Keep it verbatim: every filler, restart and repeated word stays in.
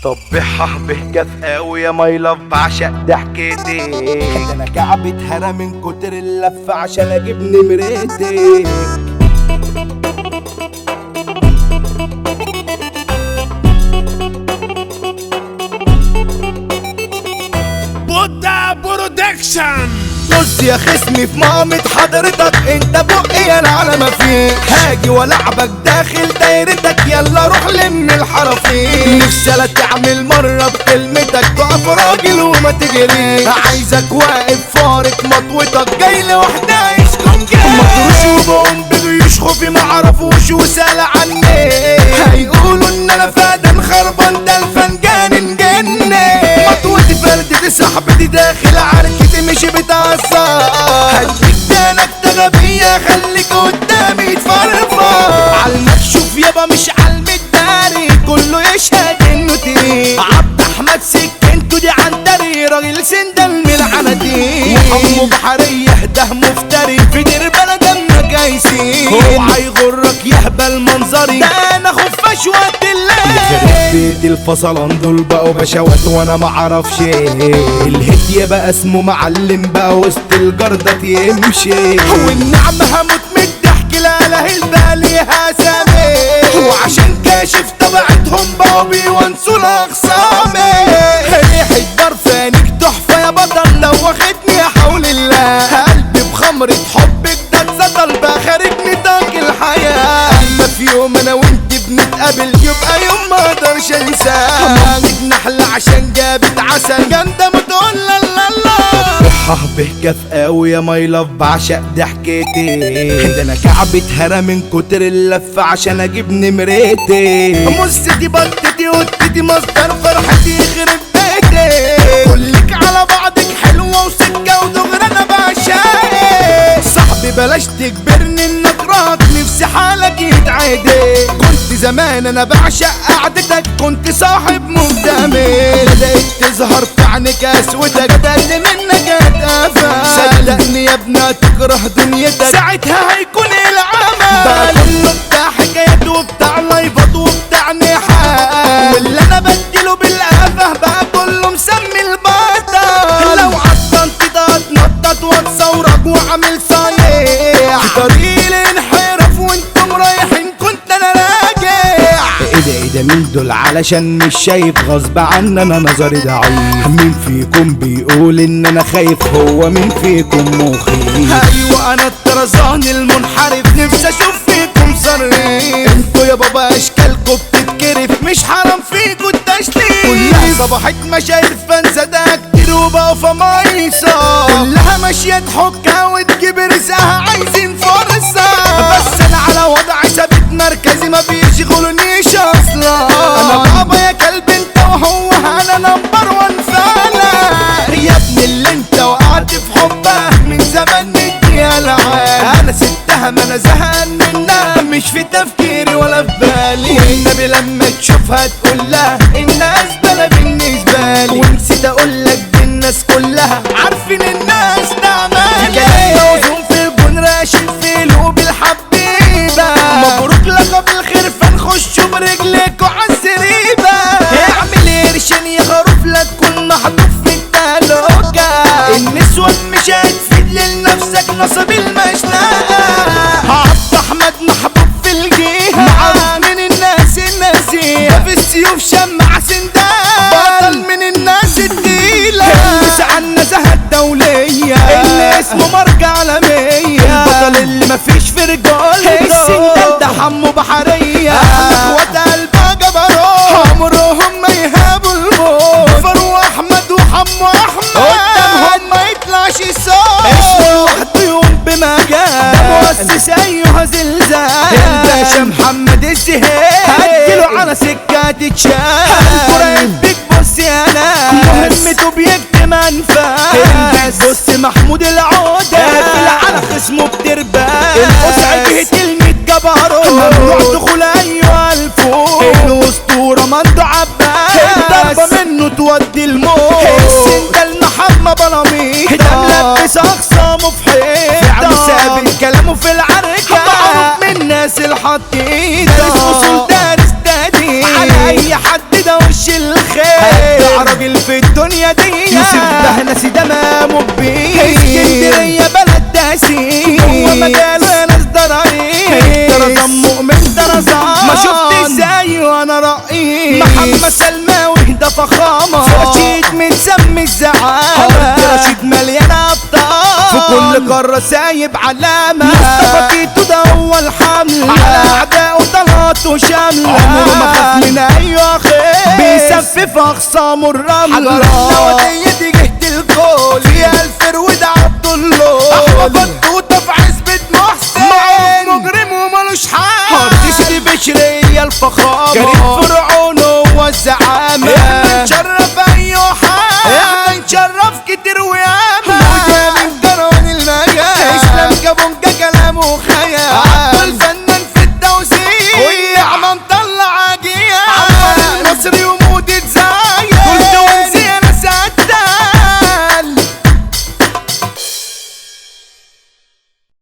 طبعها بهجة قوي يا ماي لاف بعشق ضحكتي. ده انا كعبي اتهرى من كتر اللف عشان اجيب نمرتك. بودا برودكشن. بص يا خصمي في مقامة حضرتك، انت بقي انا على ما فيك، هاجي والعبك داخل دايرتك، يلا روح لم الحرفين. نفسي لا تعمل مرة بكلمتك، تقف راجل وما تجري، عايزك واقف فارق مطوتك، جاي لوحدي عايشكم جاي. مطروش وبقوم بجيوش خوفي معرفوش وسال عني، هيقولوا ان انا فادان خربان، ده الفنجان انجني. مطوتي فردتي صاحبتي داخل عركتي مش بتعصب، هديك دانك تغبية خليك قدامي تفرفر. عالمكشوف يابا مش عالمداري، كله يشهد انه تقيل. عبد احمد سكنته دي عنتري، راجل سندل من العناديل، وامه بحرية ده مفتري، في دير بلد امك هيسيب. اوعى يغرك يهبل منظري، ده انا خفاش وقت الليل. يخرب بيت الفصلان دول بقوا بشوات وانا معرفش ايه. الهيت يبقى اسمه معلم بقى وسط الجردة يمشي، والنعمة هموت من الضحك لا لا الباليها سامي، وعشان كاشف طبيعتهم بقوا بيونسوا الاخصامي. ريحة برفانك تحفة يا بطل، لو واخدني حول الله، قلبي بخمرة حبك ده اتسطل بقى خارج نطاق الحياة. اما في يوم انا وانت بنتقابل يبقى يوم ما اقدرش انساه. مامك نحلة عشان جابت عسل جامدة متقول لا لا لا. صبحها بهجة قوي يا ماي لاف بعشق ضحكتي، ده انا كعبي اتهرى من كتر اللف عشان اجيب نمرتي. مستي بطتي وتتي مصدر فرحتي يخرب بيتي، كلك على بعضك حلوة وسكة ودغري انا بعشقك. صاحبي بلاش تجبرني ان اكرهك، نفسي حالك يتعدي. كنت زمان انا بعشق قعدتك، كنت صاحب مهتمي، بدأت تظهر في عينك اسودك، بدأت منك اتقفل. صدقني يا ابني تكره دنيتك، ساعتها هيكون العمل بقى كله بتاع حكايات وبتاع لايفات وبتاع نحال، واللي انا بديله بالقفه بقى كله مسمي البطل. لو عطلت ده اتنطط واتصورك وعامل صايع في طريق الانحراف وانتم رايحين كنت انا راجع. ايه ده ايه ده مين دول علشان مش شايف غصب عني انا نظري ضعيف. مين فيكم بيقول ان انا خايف، هو مين فيكم مخيف؟ ايوه انا الطرزان المنحرف، نفسي اشوف فيكم صريف. انتوا يا بابا اشكالكم بتتكرف، مش حرام فيكم التشليف. كلها صباحت مشايف فانسى ده كتير وبقوا فمايصة، كلها ماشية تحكها وتجيب رزقها عايزين فرصة. بس انا على وضع ثابت مركزي ما بيشغلونيش اصلا. انا بابا يا كلب انت وهو انا نمبر وان فعلا. يا ابن اللي انت وقعت في حبها من زمان ندي العاب، انا ستها ما انا زهقان منها، مش في تفكيري ولا في بالي. والنبي لما تشوفها تقول لها الناس بلا بالنسبة لي، ونسيت اقول لك دي الناس كلها عارفين الناس تعمل كلام موزون في الجون راشد في قلوب الحبيبة. مبروك لقب الخير فنخشوا برجليكوا عالزريبة. اعمل قرشين يا خروف لا تكون محطوط في التهلكة، النسوان مش هتفيد لنفسك نصب المشنقة. عبد احمد محبوب في الجيهة، معروف من الناس الناسية، ده في السيوف شمع سندان، بطل من الناس التقيلة، يلبس على النزاهة الدولية، اللي اسمه ماركة عالمية، البطل اللي مفيش في رجالته، السندال ده حمو بحرية، اخوات قلبها جبروت، عمرهم ما يهابوا الموت. فاروق احمد وحمو احمد قدامهم ما يطلعش صوت، اسمه لوحده يقوم بمجال، ده مؤسس ايها زلزال، الباشا محمد الزهير، هديله على سكة تتشال، القريب بيك بص يا ناس، مهمته بيكتم انفاس، بص محمود العودة قافل على خصمه بترباس، القصع جهة الميت جبروت، ممنوع دخول ايها الفوق، الاسطورة مندو عباس، الضربة منه تودي الموت، السندال محمد بلاميط، ده ملبس اخصامه في حيطة، فعله ثابت كلامه في العركة، معروف من الناس الحطيطة، دارس اصول دارس تقدير، على اي اي حد ده وش الخير ابدع راجل في الدنيا دي يوسف بهنسي ده ماموبي اسكندرية بلد داسي هو مجاله يا ناس ده رهيب طرزان مؤمن طرزان ما شفت ازاي وانا رئيس محمد سلماوي ده فخامة رشيد متسمي الزعامة رشيد مليان ابطال في كل قارة سايب علامة مصطفى تيتو ده هو الحمل على اعدائه طلعت وشاملة عمره ما خاف من اي خير بيسفف اخصامه الرملة النوادية دي جهد الكل فيها الفرود عبد الله احمد بطوطة في عزبة محسن معروف مجرم ومالوش حال هردش دي بشرية الفخامة كريم فرعون هو الزعامة احنا نشرف اي حال احنا نشرف كتير وياما وده من كرون المجال اسلام كابونجا كلامه خيال عبد الفنان في التوزيع والنعمة مطلع عجيال عمر المصري ومودة زعل